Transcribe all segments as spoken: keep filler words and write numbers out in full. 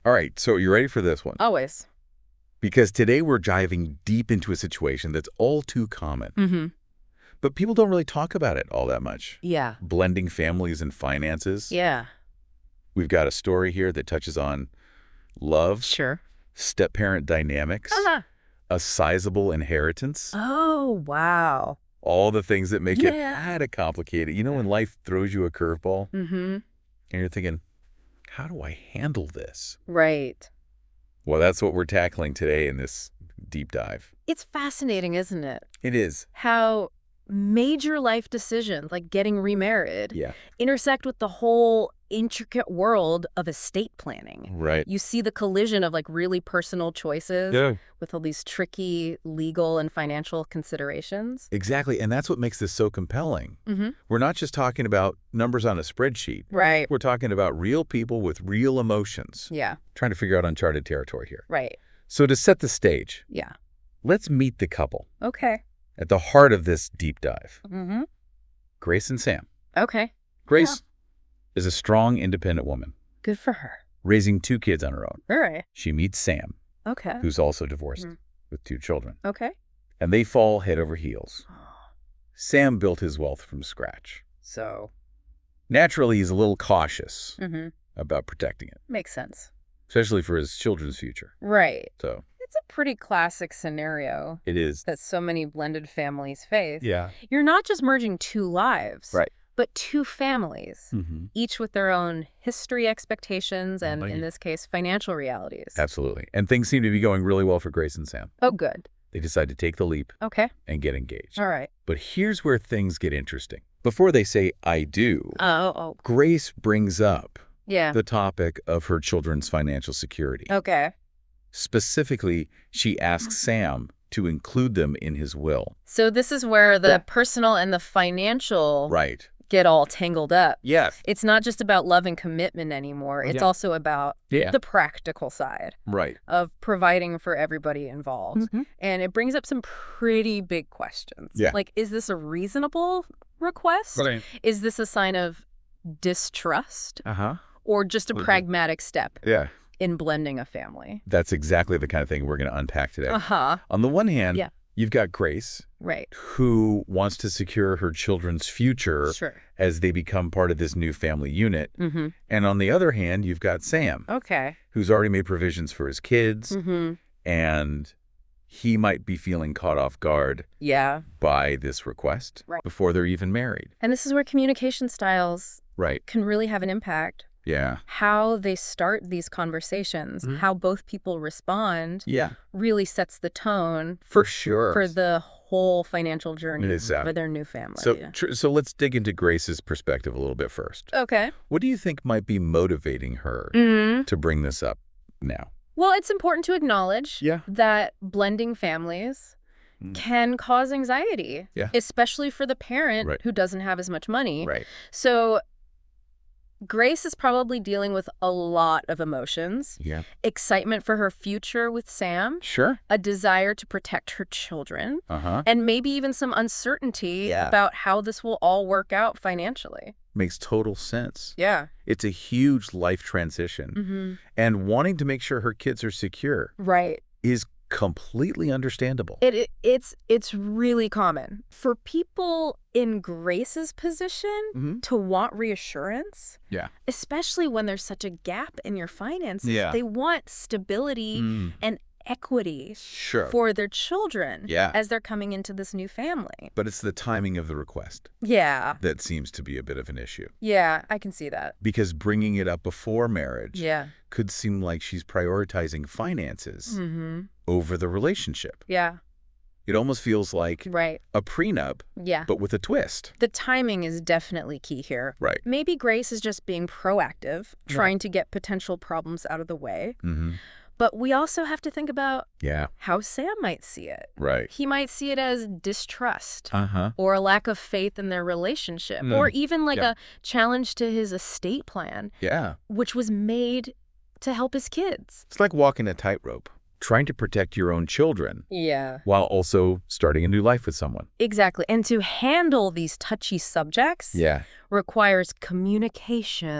All right, so you ready for this one? Always. Because today we're diving deep into a situation that's all too common. Mm-hmm. But people don't really talk about it all that much. Yeah. Blending families and finances. Yeah. We've got a story here that touches on love, Sure. step-parent dynamics, Uh-huh. a sizable inheritance, Oh, wow. all the things that make it Yeah. kind of complicated. You know when life throws you a curveball Mm-hmm. and you're thinking, how do I handle this? Right. Well, that's what we're tackling today in this deep dive. It's fascinating, isn't it? It is. How major life decisions, like getting remarried, Yeah. intersect with the whole intricate world of estate planning. Right. You see the collision of like really personal choices Yeah. with all these tricky legal and financial considerations. Exactly. And that's what makes this so compelling. Mm-hmm. We're not just talking about numbers on a spreadsheet. Right. We're talking about real people with real emotions. Yeah. Trying to figure out uncharted territory here. Right. So to set the stage, Yeah. let's meet the couple Okay. at the heart of this deep dive. Mm-hmm. Grace and Sam. Okay. Grace is a strong, independent woman, Good for her. raising two kids on her own. All right. She meets Sam, Okay. who's also divorced Mhm. with two children, Okay. and they fall head over heels. Sam built his wealth from scratch. So. Naturally, he's a little cautious Mm-hmm. about protecting it, Makes sense. especially for his children's future. Right. So It's a pretty classic scenario it is. that so many blended families face. Yeah. You're not just merging two lives, Right. but two families, Mm-hmm. each with their own history expectations and, Right. in this case, financial realities. Absolutely. And things seem to be going really well for Grace and Sam. Oh, good. They decide to take the leap Okay. and get engaged. All right. But here's where things get interesting. Before they say, I do, Oh, oh, Grace brings up yeah. the topic of her children's financial security. Okay. Specifically, she asks Sam to include them in his will. So this is where the Yeah. personal and the financial Right. get all tangled up. Yes. It's not just about love and commitment anymore. It's Yeah. also about Yeah. the practical side Right. of providing for everybody involved. Mhm. And it brings up some pretty big questions. Yeah. Like, is this a reasonable request? Right. Is this a sign of distrust Uh-huh. or just a Mhm. pragmatic step Yeah. in blending a family? That's exactly the kind of thing we're going to unpack today. Uh-huh. On the one hand, Yeah. you've got Grace, Right. who wants to secure her children's future Sure. as they become part of this new family unit. Mm-hmm. And on the other hand, you've got Sam, Okay. who's already made provisions for his kids, Mm-hmm. and he might be feeling caught off guard Yeah. by this request Right. before they're even married. And this is where communication styles Right. can really have an impact. Yeah. How they start these conversations, Mhm. how both people respond, Yeah. really sets the tone For sure. for the whole financial journey It is, uh, for their new family. So, tr so let's dig into Grace's perspective a little bit first. Okay. What do you think might be motivating her Mm-hmm. to bring this up now? Well, it's important to acknowledge Yeah. that blending families Mm. can cause anxiety, Yeah. especially for the parent Right. who doesn't have as much money. Right. So Grace is probably dealing with a lot of emotions, Yeah. excitement for her future with Sam, Sure. a desire to protect her children, Uh-huh. and maybe even some uncertainty Yeah. about how this will all work out financially. Makes total sense. Yeah. It's a huge life transition. Mm-hmm. And wanting to make sure her kids are secure Right. is completely understandable. It, it it's it's really common for people in Grace's position Mhm. to want reassurance, Yeah. especially when there's such a gap in your finances. Yeah. They want stability Mm. and equity Sure. for their children Yeah. as they're coming into this new family. But it's the timing of the request Yeah. that seems to be a bit of an issue. Yeah, I can see that. Because bringing it up before marriage Yeah. could seem like she's prioritizing finances Mm-hmm. over the relationship. Yeah. It almost feels like Right. a prenup, Yeah. but with a twist. The timing is definitely key here. Right. Maybe Grace is just being proactive, trying to get potential problems out of the way. Mm-hmm. But we also have to think about Yeah. how Sam might see it. Right. He might see it as distrust Uh-huh. or a lack of faith in their relationship Mm. or even like Yeah. a challenge to his estate plan, Yeah. which was made to help his kids. It's like walking a tightrope, trying to protect your own children Yeah. while also starting a new life with someone. Exactly. And to handle these touchy subjects Yeah. requires communication.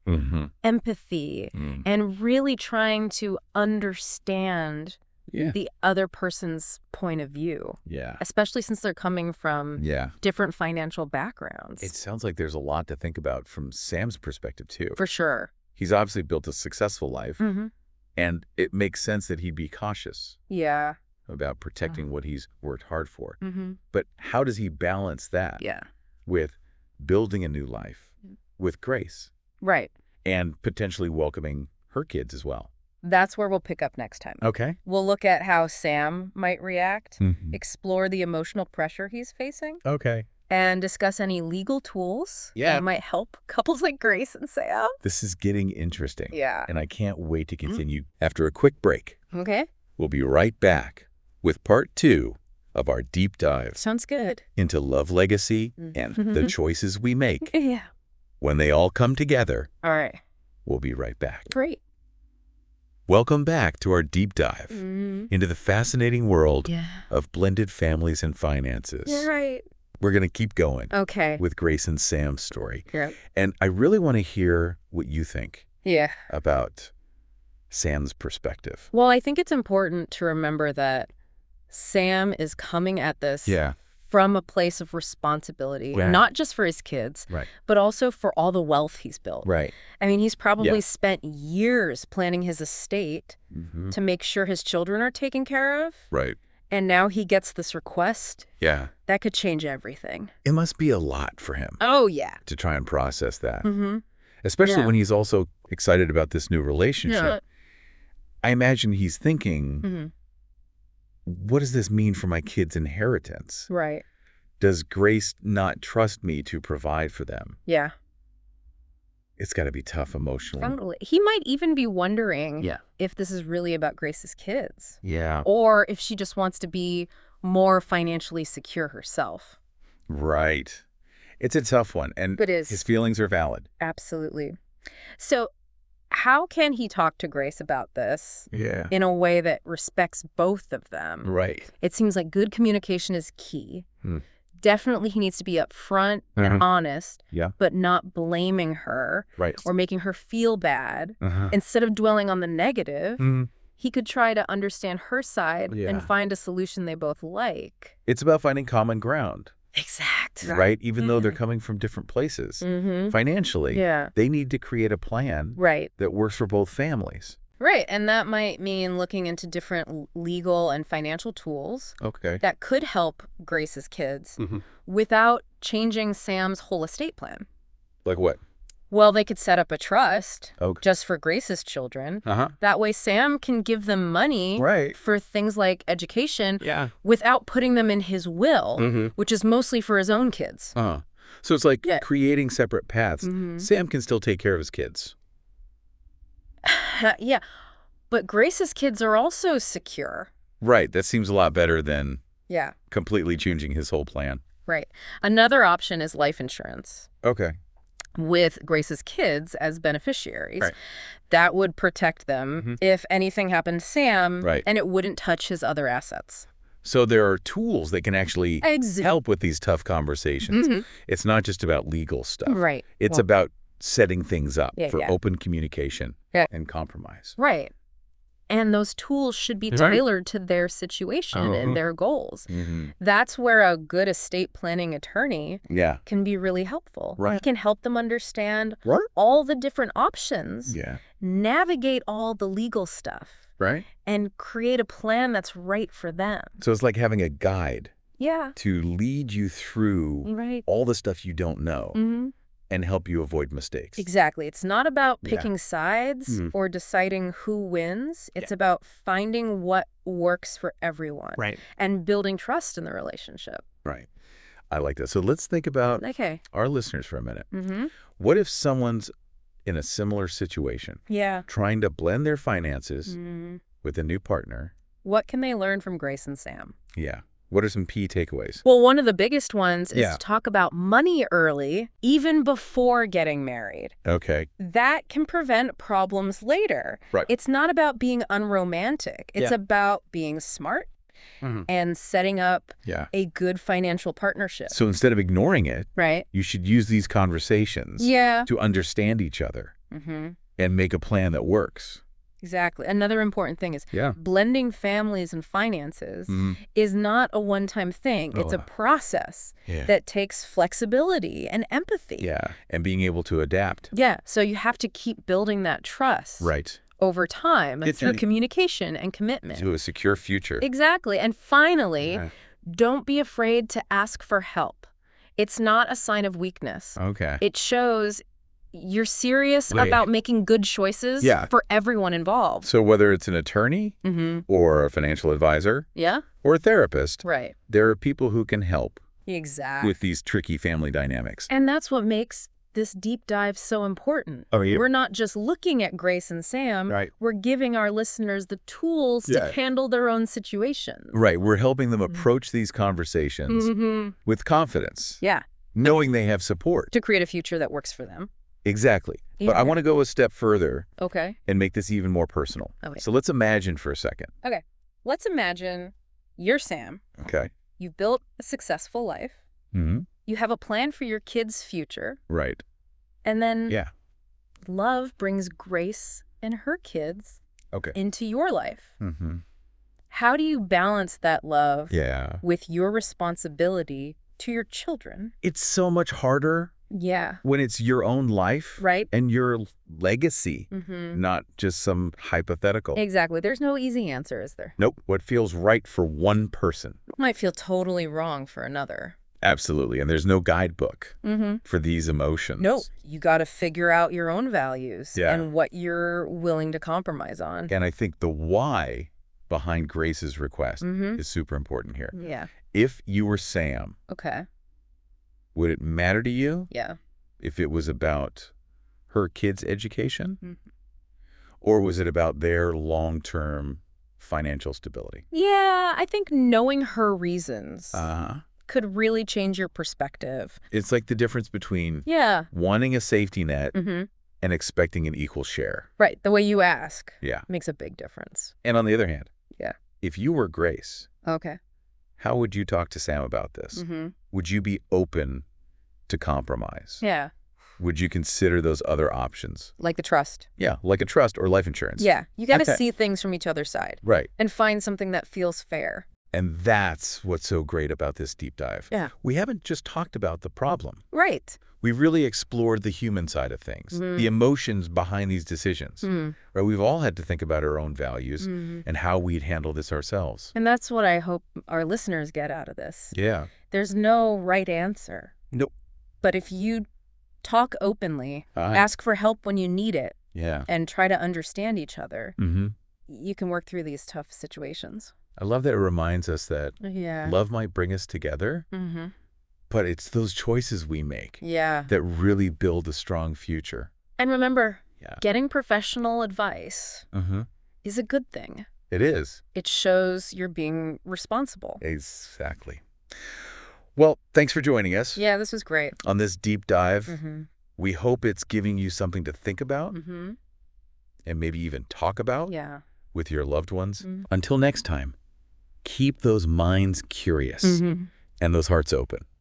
Mm-hmm. empathy, Mm. and really trying to understand Yeah. the other person's point of view, Yeah. especially since they're coming from Yeah. different financial backgrounds. It sounds like there's a lot to think about from Sam's perspective, too. For sure. He's obviously built a successful life, Mm-hmm. and it makes sense that he'd be cautious Yeah. about protecting what he's worked hard for. Mm-hmm. But how does he balance that Yeah. with building a new life with Grace Right. and potentially welcoming her kids as well? That's where we'll pick up next time. Okay. We'll look at how Sam might react, Mm-hmm. explore the emotional pressure he's facing, Okay. and discuss any legal tools Yeah. that might help couples like Grace and Sam. This is getting interesting. Yeah. And I can't wait to continue after a quick break. Okay. We'll be right back with part two of our deep dive Sounds good. into love legacy Mm. and the choices we make. Yeah. When they all come together, All right. we'll be right back. Great. Welcome back to our deep dive Mm-hmm. into the fascinating world Yeah. of blended families and finances. You're right. We're going to keep going Okay. with Grace and Sam's story. Yeah. And I really want to hear what you think Yeah. about Sam's perspective. Well, I think it's important to remember that Sam is coming at this from a place of responsibility, Yeah. not just for his kids, Right. but also for all the wealth he's built. Right. I mean, he's probably Yeah. spent years planning his estate Mm-hmm. to make sure his children are taken care of. Right. And now he gets this request Yeah. that could change everything. It must be a lot for him Oh, yeah. to try and process that, Mm-hmm. especially Yeah. when he's also excited about this new relationship. Yeah. I imagine he's thinking, Mm-hmm. what does this mean for my kids' inheritance? Right. Does Grace not trust me to provide for them? Yeah. It's got to be tough emotionally. Totally. He might even be wondering Yeah. if this is really about Grace's kids Yeah. or if she just wants to be more financially secure herself. Right. It's a tough one, and It is. his feelings are valid. Absolutely. So how can he talk to Grace about this Yeah. in a way that respects both of them? Right. It seems like good communication is key. Hmm. Definitely he needs to be upfront Uh-huh. and honest, Yeah. but not blaming her Right. or making her feel bad. Uh-huh. Instead of dwelling on the negative, Mm. he could try to understand her side Yeah. and find a solution they both like. It's about finding common ground, Exactly. right? Even though they're coming from different places. Mm-hmm. Financially, Yeah. they need to create a plan Right. that works for both families. Right. And that might mean looking into different l- legal and financial tools Okay. that could help Grace's kids Mhm. without changing Sam's whole estate plan. Like what? Well, they could set up a trust Okay. just for Grace's children. Uh-huh. That way Sam can give them money Right. for things like education Yeah. without putting them in his will, Mm-hmm. which is mostly for his own kids. Uh-huh. So it's like Yeah. creating separate paths. Mhm. Sam can still take care of his kids. Yeah. But Grace's kids are also secure. Right. That seems a lot better than Yeah. completely changing his whole plan. Right. Another option is life insurance Okay. with Grace's kids as beneficiaries. Right. That would protect them Mhm. if anything happened to Sam, Right. and it wouldn't touch his other assets. So there are tools that can actually Ex- help with these tough conversations. Mhm. It's not just about legal stuff. Right. It's Well, about setting things up Yeah, for yeah. open communication Yeah. and compromise. Right. And those tools should be Right. tailored to their situation Uh-huh. and their goals. Mm-hmm. That's where a good estate planning attorney Yeah. can be really helpful. Right. He can help them understand Right. all the different options, Yeah. navigate all the legal stuff, Right. and create a plan that's right for them. So it's like having a guide Yeah. to lead you through Right. all the stuff you don't know Mm-hmm. and help you avoid mistakes. Exactly. It's not about Yeah. picking sides Mhm. or deciding who wins. It's about finding what works for everyone Right. and building trust in the relationship. Right. I like that. So let's think about Okay. our listeners for a minute. Mm-hmm. What if someone's in a similar situation, Yeah. trying to blend their finances Mm. with a new partner? What can they learn from Grace and Sam? Yeah. What are some key takeaways? Well, one of the biggest ones is Yeah. to talk about money early, even before getting married. Okay. That can prevent problems later. Right. It's not about being unromantic. It's Yeah. about being smart Mhm. and setting up Yeah. a good financial partnership. So instead of ignoring it, Right? you should use these conversations Yeah. to understand each other Mm-hmm. and make a plan that works. Exactly. Another important thing is Yeah. blending families and finances Mm-hmm. is not a one-time thing. Oh, It's a uh, process Yeah. that takes flexibility and empathy. Yeah. And being able to adapt. Yeah. So you have to keep building that trust Right. over time It's through really- communication and commitment. To a secure future. Exactly. And finally, Yeah. don't be afraid to ask for help. It's not a sign of weakness. Okay. It shows you're serious Wait. about making good choices Yeah. for everyone involved. So whether it's an attorney Mm-hmm. or a financial advisor Yeah? or a therapist, Right. there are people who can help Exactly. with these tricky family dynamics. And that's what makes this deep dive so important. Oh, yeah. We're not just looking at Grace and Sam. Right. We're giving our listeners the tools Yeah. to handle their own situations. Right. We're helping them approach these conversations Mm-hmm. with confidence, Yeah. knowing they have support. To create a future that works for them. Exactly. But I Yeah. want to go a step further Okay. and make this even more personal. Okay. So let's imagine for a second. Okay. Let's imagine you're Sam. Okay. You've built a successful life. Mm-hmm. You have a plan for your kids' future. Right. And then Yeah. love brings Grace and her kids Okay. into your life. Mm-hmm. How do you balance that love Yeah. with your responsibility to your children? It's so much harder Yeah. when it's your own life Right? and your legacy, Mm-hmm. not just some hypothetical. Exactly. There's no easy answer, is there? Nope. What feels right for one person. Might feel totally wrong for another. Absolutely. And there's no guidebook Mm-hmm. for these emotions. No, you got to figure out your own values Yeah. and what you're willing to compromise on. And I think the why behind Grace's request Mm-hmm. is super important here. Yeah. If you were Sam, Okay. would it matter to you Yeah. if it was about her kids' education? Mhm. Or was it about their long-term financial stability? Yeah, I think knowing her reasons Uh-huh. could really change your perspective. It's like the difference between Yeah. wanting a safety net Mm-hmm. and expecting an equal share. Right. The way you ask Yeah. makes a big difference. And on the other hand, Yeah. if you were Grace, Okay. how would you talk to Sam about this? Mm-hmm. Would you be open to compromise? Yeah. Would you consider those other options? Like the trust. Yeah, like a trust or life insurance. Yeah. You got to Okay. see things from each other's side Right. and find something that feels fair. And that's what's so great about this deep dive. Yeah. We haven't just talked about the problem. Right. We really explored the human side of things, Mhm. the emotions behind these decisions. Mm-hmm. Right? We've all had to think about our own values Mm-hmm. and how we'd handle this ourselves. And that's what I hope our listeners get out of this. Yeah. There's no right answer. Nope. But if you talk openly, Aye. ask for help when you need it, Yeah. and try to understand each other, Mm-hmm. you can work through these tough situations. I love that it reminds us that Yeah. love might bring us together, Mm-hmm. but it's those choices we make Yeah. that really build a strong future. And remember, Yeah. getting professional advice Mm-hmm. is a good thing. It is. It shows you're being responsible. Exactly. Well, thanks for joining us Yeah, this was great. on this deep dive. Mm-hmm. We hope it's giving you something to think about Mm-hmm. and maybe even talk about Yeah. with your loved ones. Mhm. Until next time, keep those minds curious Mm-hmm. and those hearts open.